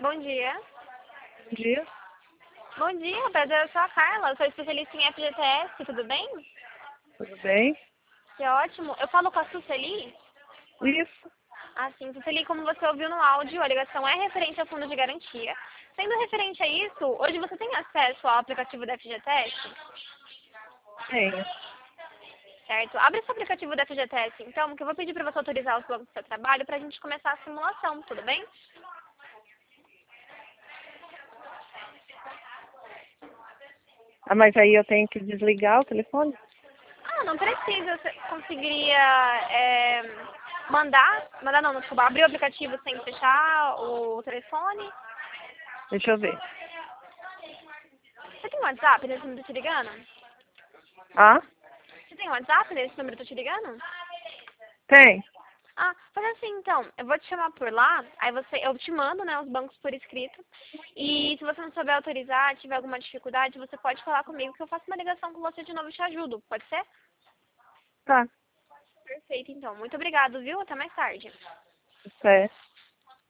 Bom dia. Bom dia. Bom dia, prazer, eu sou a Carla, eu sou especialista em FGTS, tudo bem? Tudo bem? Que ótimo. Eu falo com a Suceli? Isso. Ah, sim, Suceli, como você ouviu no áudio, a ligação é referente ao fundo de garantia. Sendo referente a isso, hoje você tem acesso ao aplicativo da FGTS? Tenho. Certo? Abre esse aplicativo da FGTS, então, que eu vou pedir para você autorizar os bancos do seu trabalho para a gente começar a simulação, tudo bem? Ah, mas aí eu tenho que desligar o telefone? Ah, não precisa. Você conseguiria mandar não, desculpa, abrir o aplicativo sem fechar o telefone? Deixa eu ver. Você tem WhatsApp nesse número que eu tô te ligando? Ah? Você tem WhatsApp nesse número que eu tô te ligando? Tem. Ah, faz assim então, eu vou te chamar por lá, aí eu te mando, né, os bancos por escrito, e se você não souber autorizar, tiver alguma dificuldade, você pode falar comigo que eu faço uma ligação com você de novo e te ajudo, pode ser? Tá. Perfeito, então. Muito obrigado, viu? Até mais tarde. Certo.